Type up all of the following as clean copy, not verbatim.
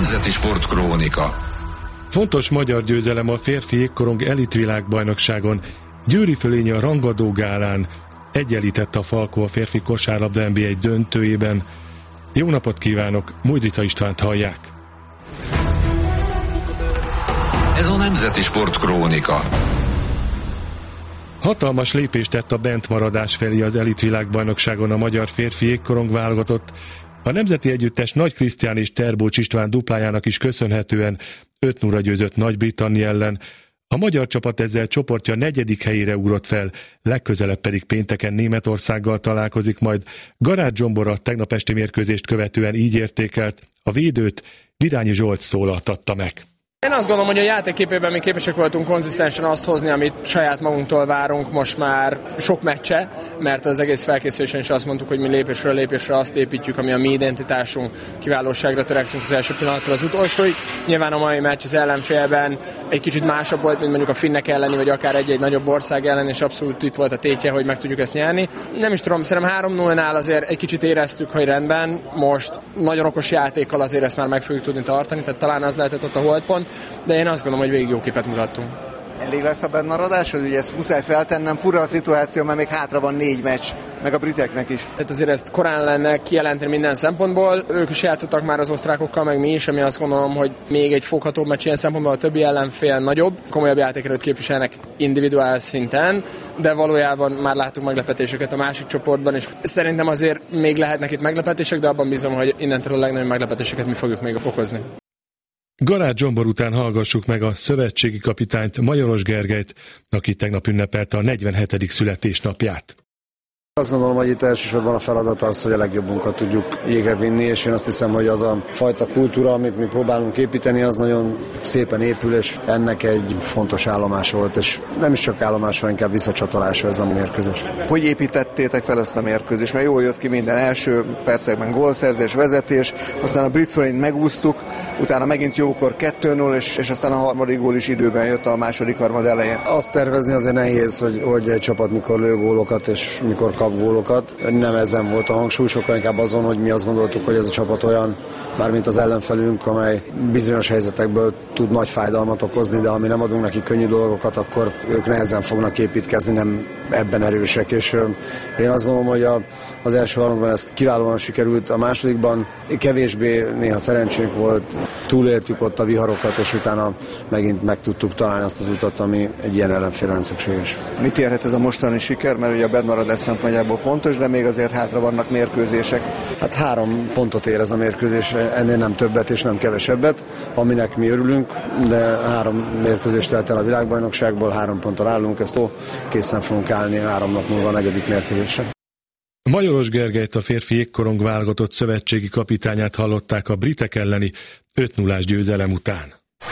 Nemzeti Sportkrónika. Fontos magyar győzelem a férfi jégkorong elitvilágbajnokságon. Győri Fölényi a rangadó gálán egyenlített a Falko a férfi kosárlabda NBA döntőjében. Jó napot kívánok, Mújdrica Istvánt hallják. Ez a Nemzeti Sportkrónika. Hatalmas lépést tett a bentmaradás felé az elitvilágbajnokságon a magyar férfi jégkorong válogatott. A nemzeti együttes Nagy Krisztián és Terbócs István duplájának is köszönhetően 5-0-ra győzött Nagy-Britannia ellen. A magyar csapat ezzel csoportja 4. helyére ugrott fel, legközelebb pedig pénteken Németországgal találkozik majd. Garács Zsombor a tegnap esti mérkőzést követően így értékelt, a védőt Virányi Zsolt szólaltatta meg. Én azt gondolom, hogy a játékképében mi képesek voltunk konzisztensen azt hozni, amit saját magunktól várunk most már sok meccse, mert az egész felkészülésen is azt mondtuk, hogy mi lépésről lépésre azt építjük, ami a mi identitásunk, kiválóságra törekszünk az első pillanattól az utolsóig. Nyilván a mai meccs az ellenfélben egy kicsit másabb volt, mint mondjuk a finnek elleni, vagy akár egy nagyobb ország ellen, és abszolút itt volt a tétje, hogy meg tudjuk ezt nyerni. Nem is tudom, szerintem 3-0-nál azért egy kicsit éreztük, hogy rendben, most nagyon okos játékkal azért ezt már meg fogjuk tudni tartani, tehát talán az lehetett ott a holdpont. De én azt gondolom, hogy végig jó képet mutattunk. Elég lesz a bennmaradás, hogy ugye ezt muszáj feltennem, fura a szituáció, mert még hátra van 4 meccs, meg a briteknek is. Tehát azért ezt korán lenne kijelenteni minden szempontból. Ők is játszottak már az osztrákokkal, meg mi is, ami azt gondolom, hogy még egy foghatóbb meccs ilyen szempontból, a többi ellenfél nagyobb, komolyabb játékerőt képviselnek individuális szinten, de valójában már láttuk meglepetéseket a másik csoportban, és szerintem azért még lehetnek itt meglepetések, de abban bízom, hogy innentől a legnagyobb meglepetéseket mi fogjuk még okozni. Garács Zsombor után hallgassuk meg a szövetségi kapitányt, Majoros Gergelyt, aki tegnap ünnepelte a 47. születésnapját. Azt gondolom, hogy itt elsősorban a feladata az, hogy a legjobbunkat tudjuk jégre vinni, és én azt hiszem, hogy az a fajta kultúra, amit mi próbálunk építeni, az nagyon szépen épül, és ennek egy fontos állomás volt, és nem is csak állomása, inkább visszacsatolása ez a mérkőzés. Hogy építettétek fel ezt a mérkőzést? Mert jól jött ki minden első percekben gólszerzés, vezetés, aztán a brit fölényt megúsztuk, utána megint jókor 2-0, és aztán a harmadik gól is időben jött a második harmad elején. Azt tervezni azért nehéz, hogy egy csapat mikor lő gólokat, és mikor kap gólokat. Nem ezen volt a hangsúly, sokkal inkább azon, hogy mi azt gondoltuk, hogy ez a csapat olyan, mármint az ellenfelünk, amely bizonyos helyzetekből tud nagy fájdalmat okozni, de ami nem adunk neki könnyű dolgokat, akkor ők nehezen fognak építkezni, nem ebben erősek, és én azt gondolom, hogy az első harmadban ez kiválóan sikerült, a másodikban kevésbé néha szerencsénk volt, túléltük ott a viharokat, és utána megint meg tudtuk találni azt az utat, ami egy ilyen ellenfélen szükséges. Mit érhet ez a mostani siker? Mert ugye a bennmaradás szempontjából fontos, de még azért hátra vannak mérkőzések. Hát 3 pontot ér ez a mérkőzés, ennél nem többet és nem kevesebbet, aminek mi örülünk, de 3 mérkőzést telt el a világbajnokságból, 3 ponttal állunk, ezt készen fogunk állni 3 nap múlva a 4. mérkőzésre. Majoros Gergelyt, a férfi jégkorong válogatott szövetségi kapitányát hallották a britek elleni 5-0-ás győzelem után.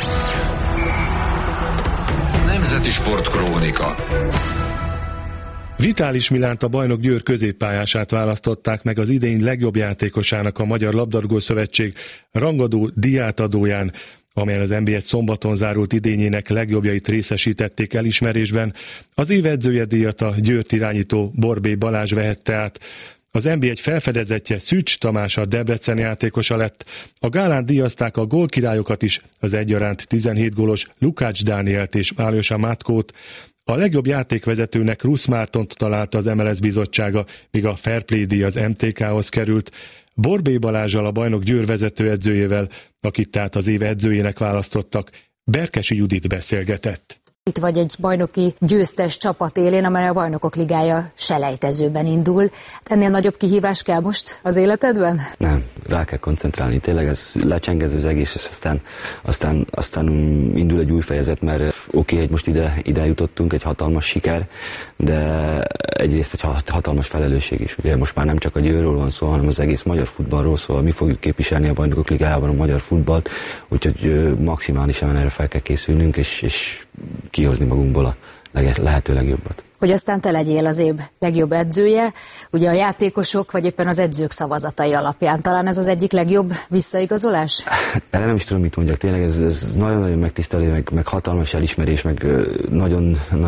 Nemzeti Sportkrónika. Vitális Milánt, a bajnok Győr középpályását választották meg az idény legjobb játékosának a Magyar Labdarúgó Szövetség rangadó díjátadóján, amelyen az NB1 szombaton zárult idényének legjobbjait részesítették elismerésben. Az év edzője díjat a Győrt irányító Borbély Balázs vehette át. Az NB1 felfedezetje Szűcs Tamás a Debrecen játékosa lett. A gálán díjazták a gólkirályokat is, az egyaránt 17 gólos Lukács Dánielt és Ályosa Mátkót. A legjobb játékvezetőnek Rusz Mártont találta az MLS bizottsága, míg a Fair Play díj az MTK-hoz került. Borbély Balázsal, a bajnok Győr vezetőedzőjével, akit tehát az év edzőjének választottak, Berkesi Judit beszélgetett. Itt vagy egy bajnoki győztes csapat élén, amely a Bajnokok Ligája selejtezőben indul. Ennél nagyobb kihívás kell most az életedben? Nem, rá kell koncentrálni. Tényleg ez lecseng ez az egész, és aztán indul egy új fejezet, mert oké, hogy most ide jutottunk, egy hatalmas siker, de egyrészt egy hatalmas felelősség is. Ugye most már nem csak a Győrről van szó, hanem az egész magyar futballról, szóval mi fogjuk képviselni a Bajnokok Ligájában a magyar futballt, úgyhogy maximálisan erre fel kell készülnünk, és kihozni magunkból a lehető legjobbat. Hogy aztán te legyél az év legjobb edzője, ugye a játékosok vagy éppen az edzők szavazatai alapján. Talán ez az egyik legjobb visszaigazolás? Erre nem is tudom, mit mondjak. Tényleg ez nagyon-nagyon megtisztelő, meg hatalmas elismerés, meg nagyon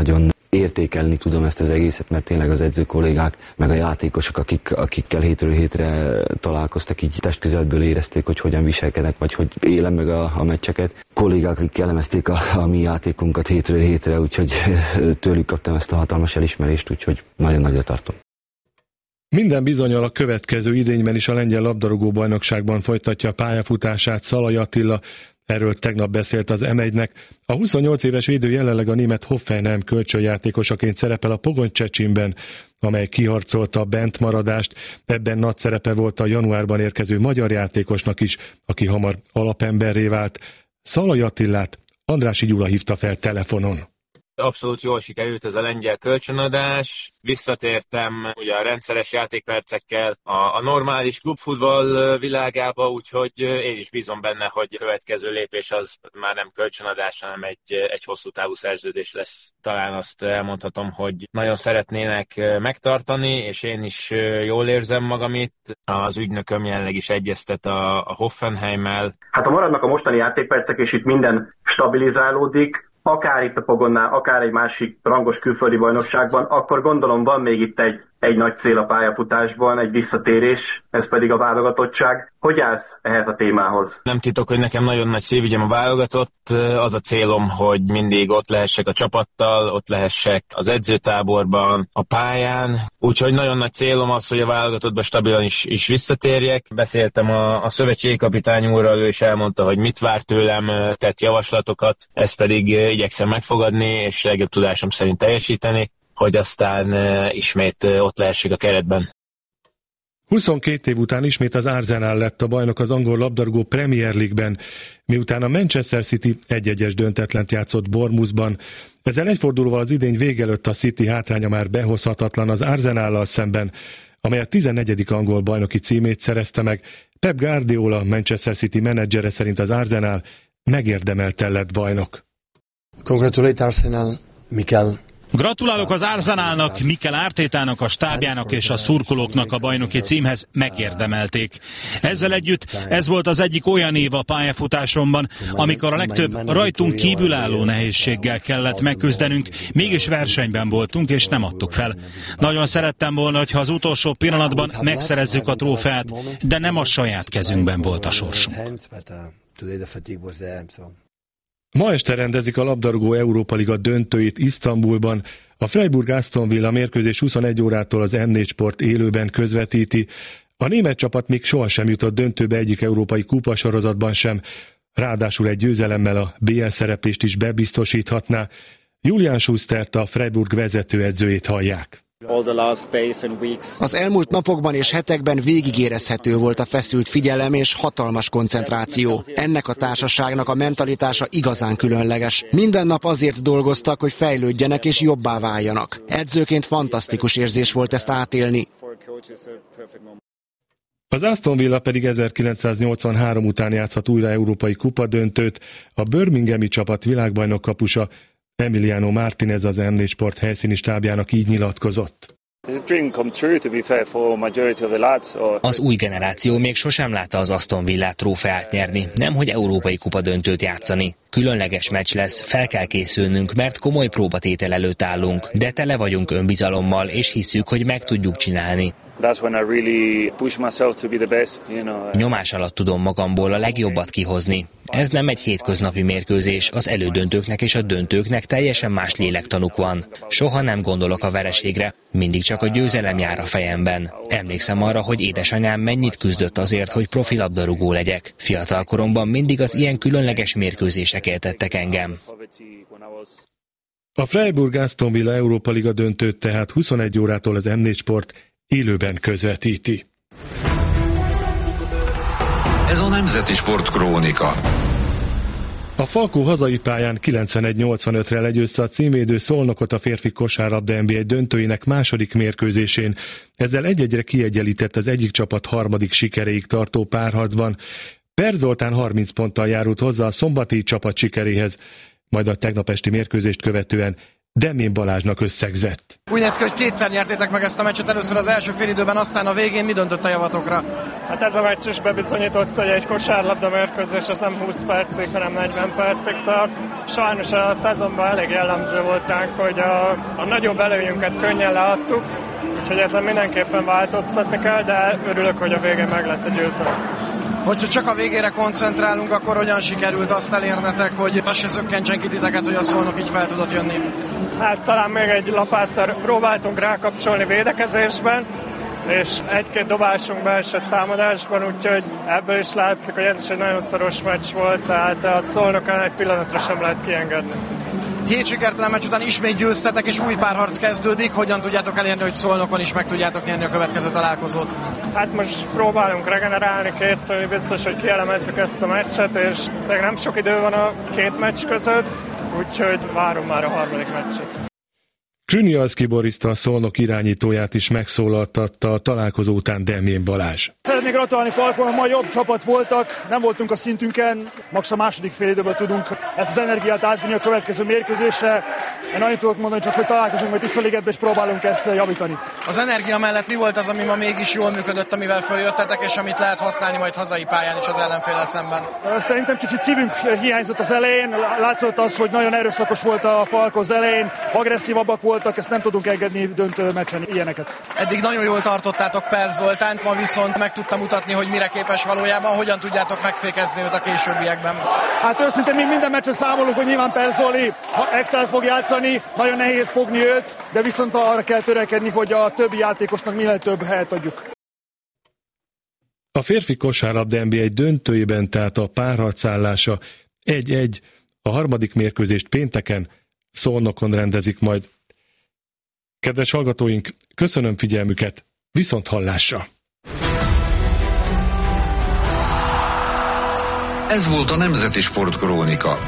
értékelni tudom ezt az egészet, mert tényleg az edző kollégák, meg a játékosok, akikkel hétről hétre találkoztak, így testközelből érezték, hogy hogyan viselkednek, vagy hogy élem meg a meccseket. Kollégák, akik elemezték a mi játékunkat hétről hétre, úgyhogy tőlük kaptam ezt a hatalmas elismerést, úgyhogy nagyon nagyra tartom. Minden bizonnyal a következő idényben is a lengyel labdarúgó bajnokságban folytatja a pályafutását Szalai Attila. Erről tegnap beszélt az M1-nek. A 28 éves védő jelenleg a német Hoffenheim kölcsönjátékosaként szerepel a Pogony Csecsinben, amely kiharcolta a bentmaradást. Ebben nagy szerepe volt a januárban érkező magyar játékosnak is, aki hamar alapemberré vált. Szalai Attilát Andrássy Gyula hívta fel telefonon. Abszolút jól sikerült ez a lengyel kölcsönadás. Visszatértem ugye a rendszeres játékpercekkel a normális klubfutball világába, úgyhogy én is bízom benne, hogy a következő lépés az már nem kölcsönadás, hanem egy hosszú távú szerződés lesz. Talán azt elmondhatom, hogy nagyon szeretnének megtartani, és én is jól érzem magam itt. Az ügynököm jelenleg is egyeztet a Hoffenheimmel. Hát ha maradnak a mostani játékpercek, és itt minden stabilizálódik, akár itt a Pogonnál, akár egy másik rangos külföldi bajnokságban, akkor gondolom van még itt egy nagy cél a pályafutásban, egy visszatérés, ez pedig a válogatottság. Hogy állsz ehhez a témához? Nem titok, hogy nekem nagyon nagy szívügyem a válogatott. Az a célom, hogy mindig ott lehessek a csapattal, ott lehessek az edzőtáborban, a pályán. Úgyhogy nagyon nagy célom az, hogy a válogatottban stabilan is visszatérjek. Beszéltem a szövetségi kapitány úrral, ő is elmondta, hogy mit vár tőlem, tett javaslatokat. Ezt pedig igyekszem megfogadni, és legjobb tudásom szerint teljesíteni, hogy aztán ismét ott lehessek a keretben. 22 év után ismét az Arsenal lett a bajnok az angol labdarúgó Premier League-ben, miután a Manchester City 1-1-es döntetlent játszott Bournemouthban. Ezzel egy fordulóval az idény vége előtt a City hátránya már behozhatatlan az Arsenallal szemben, amely a 14. angol bajnoki címét szerezte meg. Pep Guardiola, Manchester City menedzsere szerint az Arsenal megérdemelten lett bajnok. Congratulate Arsenal, Mikel. Gratulálok az Arsenalnak, Mikel Artétának, a stábjának és a szurkolóknak a bajnoki címhez, megérdemelték. Ezzel együtt ez volt az egyik olyan év a pályafutásomban, amikor a legtöbb rajtunk kívülálló nehézséggel kellett megküzdenünk, mégis versenyben voltunk és nem adtuk fel. Nagyon szerettem volna, hogyha az utolsó pillanatban megszerezzük a trófeát, de nem a saját kezünkben volt a sorsunk. Ma este rendezik a labdarúgó Európa Liga döntőit Isztambulban. A Freiburg-Aston Villa mérkőzés 21 órától az M4 Sport élőben közvetíti. A német csapat még sohasem jutott döntőbe egyik európai kupasorozatban sem, ráadásul egy győzelemmel a BL szereplést is bebiztosíthatná. Julian Schustert, a Freiburg vezetőedzőjét hallják. Az elmúlt napokban és hetekben végig érezhető volt a feszült figyelem és hatalmas koncentráció. Ennek a társaságnak a mentalitása igazán különleges. Minden nap azért dolgoztak, hogy fejlődjenek és jobbá váljanak. Edzőként fantasztikus érzés volt ezt átélni. Az Aston Villa pedig 1983 után játszhat újra európai kupadöntőt. A birminghami csapat világbajnok kapusa Emiliano Martinez az M4 Sport helyszíni stábjának így nyilatkozott. Az új generáció még sosem látta az Aston Villát trófeát nyerni, nemhogy európai kupadöntőt játszani. Különleges meccs lesz, fel kell készülnünk, mert komoly próbatétel előtt állunk, de tele vagyunk önbizalommal, és hiszük, hogy meg tudjuk csinálni. Nyomás alatt tudom magamból a legjobbat kihozni. Ez nem egy hétköznapi mérkőzés, az elődöntőknek és a döntőknek teljesen más lélektanuk van. Soha nem gondolok a vereségre, mindig csak a győzelem jár a fejemben. Emlékszem arra, hogy édesanyám mennyit küzdött azért, hogy profi labdarúgó legyek. Fiatal koromban mindig az ilyen különleges mérkőzések éltettek engem. A Freiburg-Aston Villa Európa Liga döntőt tehát 21 órától az M4 Sport élőben közvetíti. Ez a Nemzeti Sport Krónika. A Falkó hazai pályán 91-85-re legyőzte a címvédő Szolnokot a férfi kosárlabda NB1 döntőinek második mérkőzésén. Ezzel 1-1-re kiegyenlített az egyik csapat harmadik sikeréig tartó párharcban. Per Zoltán 30 ponttal járult hozzá a szombati csapat sikeréhez, majd a tegnap esti mérkőzést követően Demjén Balázsnak összegzett. Úgy néz ki, hogy kétszer nyertétek meg ezt a meccset, először az első félidőben, aztán a végén. Mi döntött a javatokra? Hát ez a meccs is bebizonyította, hogy egy kosárlabda mérkőzés az nem 20 percig, hanem 40 percig tart. Sajnos a szezonban elég jellemző volt ránk, hogy a nagyobb előnyünket könnyen leadtuk, úgyhogy ezen mindenképpen változtatni kell, de örülök, hogy a végén meg lett a győzelem. Hogyha csak a végére koncentrálunk, akkor hogyan sikerült azt elérnetek, hogy az se zökkentsen ki titeket, hogy a Szolnok így fel tudott jönni? Hát talán még egy lapáttal próbáltunk rákapcsolni védekezésben, és egy-két dobásunk beesett támadásban, úgyhogy ebből is látszik, hogy ez is egy nagyon szoros meccs volt, tehát a Szolnokon egy pillanatra sem lehet kiengedni. 7 sikertelen meccs után ismét győztetek, és új párharc kezdődik. Hogyan tudjátok elérni, hogy Szolnokon is meg tudjátok nyerni a következő találkozót? Hát most próbálunk regenerálni, készülni, biztos, hogy kielemezzük ezt a meccset, és nem sok idő van a két meccs között, úgyhogy várunk már a harmadik meccset. Krünialszky Boriszta, a Szolnok irányítóját is megszólaltatta a találkozó után Demjén Balázs. Szeretnék gratulálni Falkon, ma jobb csapat voltak, nem voltunk a szintünken, max a második fél időben tudunk ezt az energiát átvinni a következő mérkőzésre. Én annyit tudok mondani, csak hogy találkozunk majd Tiszaligetben, és próbálunk ezt javítani. Az energia mellett mi volt az, ami ma mégis jól működött, amivel följöttetek, és amit lehet használni majd hazai pályán is az ellenféllel szemben? Szerintem kicsit szívünk hiányzott az elején, látszott az, hogy nagyon erőszakos volt a Falko az elején, agresszívabbak voltak, ezt nem tudunk engedni döntő meccsen ilyeneket. Eddig nagyon jól tartottátok Per Zoltánt, ma viszont meg tudta mutatni, hogy mire képes valójában, hogyan tudjátok megfékezni őt a későbbiekben. Hát őszintén még minden meccsen számolunk, hogy nyilván Per Zoli extrát fog játszani, nagyon nehéz fogni őt, de viszont arra kell törekedni, hogy a többi játékosnak minél több helyet adjuk. A férfi kosárlabda NB1 döntőjében tehát a párharcállása 1-1, a harmadik mérkőzést pénteken Szolnokon rendezik majd. Kedves hallgatóink, köszönöm figyelmüket, viszont hallásra! Ez volt a Nemzeti Sportkrónika.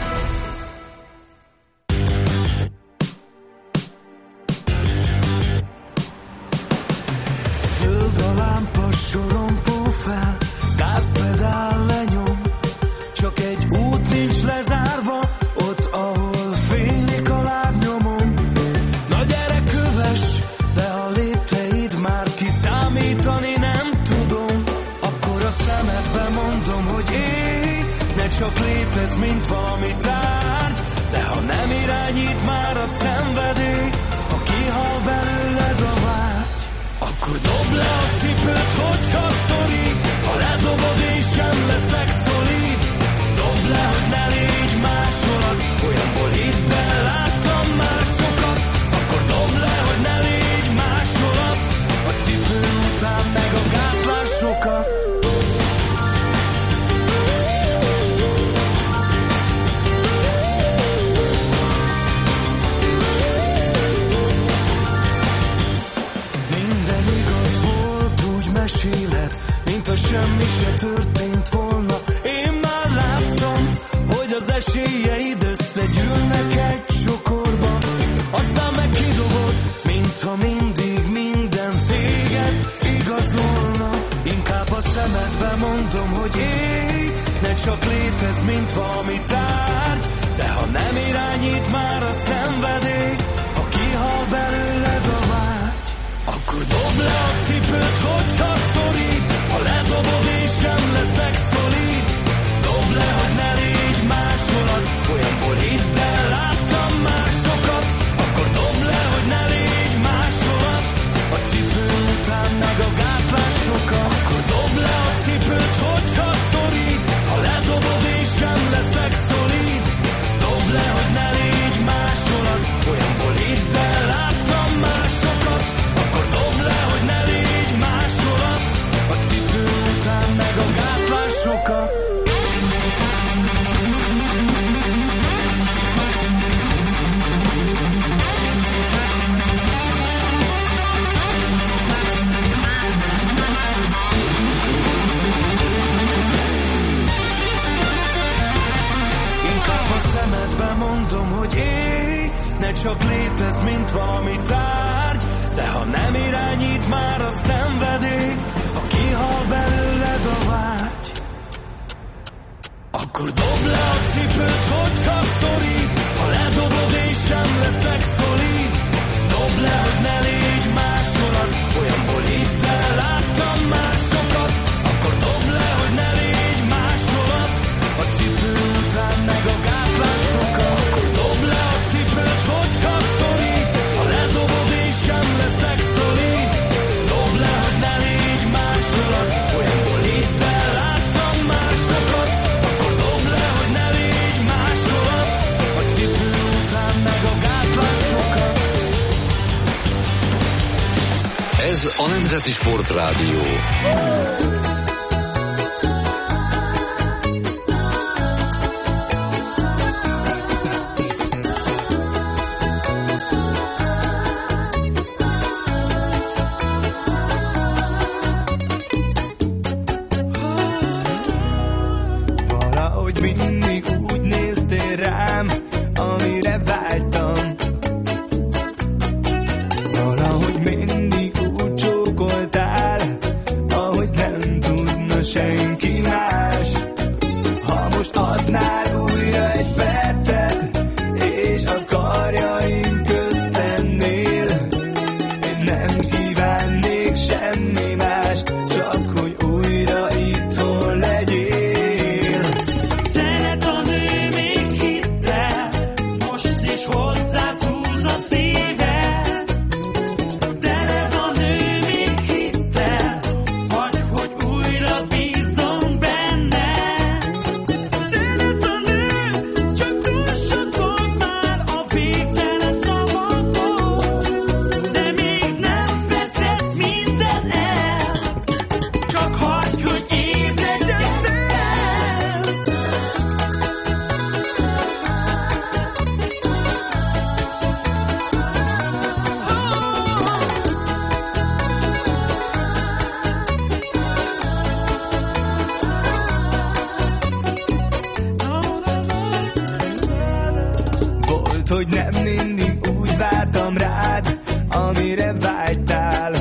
Zöld a lámpa, sorompó fel, gázpedál lenyom, csak egy út nincs lezárva, ott, ahol félik a lábnyomom. Na gyere, kövess, de a lépteid már kiszámítani nem tudom, akkor a szemedbe mondom, hogy élj, ne csak létezz, mint valami tárgy, de ha nem irányít már a szenvedély, ha kihal belőled a vágy, akkor dobd le a cipőt, hogyha szorít, ha ledobod, én sem leszek szolid. Dobd le, hogy ne légy másolat, olyanból hidd el, láttam már sokat, akkor dobd le, hogy ne légy másolat, a cipő után meg a gátlásokat. Mint ha semmi se történt volna. Én már láttam, hogy az esélyeid összegyűlnek egy csokorba, aztán meg kidobod, mintha mindig minden téged igazolna. Inkább a szemedbe mondom, hogy élj, ne csak létezz, mint valami tárgy, de ha nem irányít már a szenvedély, ha kihal belőled a vágy, akkor dobd le a cipőt, hogyha szorít, ha ledobod, én sem leszek szolid. Dobd le, hogy ne légy másolat, olyanból hidd el, láttam már sokat, akkor dobd le, hogy ne légy másolat, a cipő után meg a gátlásokat. Akkor dobd le a cipőt, hogyha szorít, ha ledobod, én sem leszek szolid. Dobd le, hogy ne légy másolat, olyanból hidd el, láttam már sokat, akkor dobd le, hogy ne légy másolat, a cipő után meg a gátlásokat. Inkább a szemedbe mondom, hogy élj, ne csak létezz, mint valami tárgy, de ha nem irányít már a szenvedély, ha kihal belőled a vágy, akkor dobd le a cipőt, hogyha szorít, ha ledobod, én sem leszek szolid. Ez a Nemzeti Sportrádió. Valahogy mindig úgy néztél rám, amire vágytam. Valahogy mindig úgy csókoltál, ahogy nem tudna senki más. Ha most adnál újra egy percet, és a karjaim közt lennél, én nem kívánnék semmi mást, csak hogy újra itthon legyél. Szeret a nő még hittel, most is hozzád húz a szíve. Teled a nő még hittel, hagy, hogy újra bízzon benne. Szeret a nő, csak túl sok volt már a végtelen szavakból, de még nem veszed minden el, csak hagy, hogy ébredjen fel. Volt, hogy nem mindig úgy vártam rád, amire vágytál.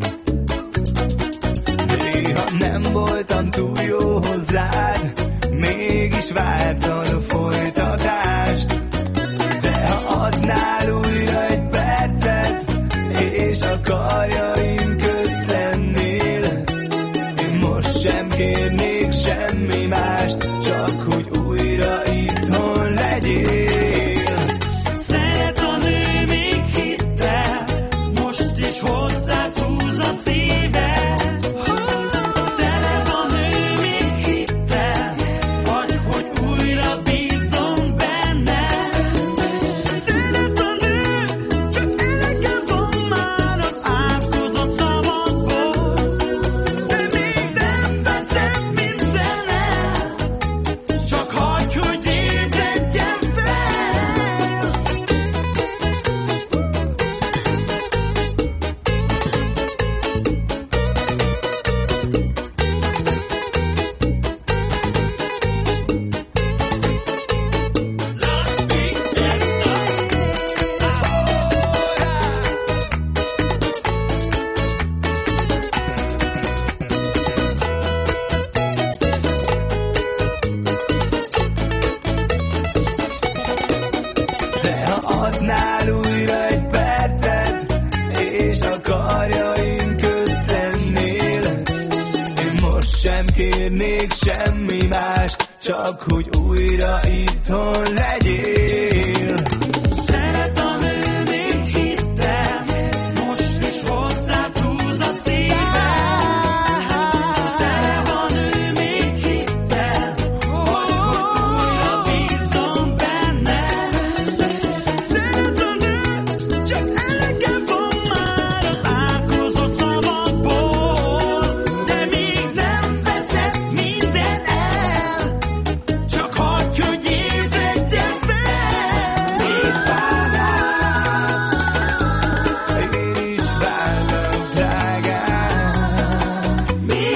Néha nem voltam túl jó hozzád, mégis vártad a folytatást. De ha adnál újra egy percet, és a karjaim közt lennél, én most sem kérnék semmi mást, csak hogy újra itthon legyél. Szeret a nő még hittel, most is hozzád húz a szíve. Teled a nő még hittel, hagy, hogy újra bízzon benne. Szeret a nő, csak elege van már az átkozott szavakból, de még nem veszed minden el, csak hagy, hogy ébredjen fel. De ha adnál újra egy percet, és a karjaim közt lennél, én most sem kérnék semmi mást, csak hogy újra itthon legyél.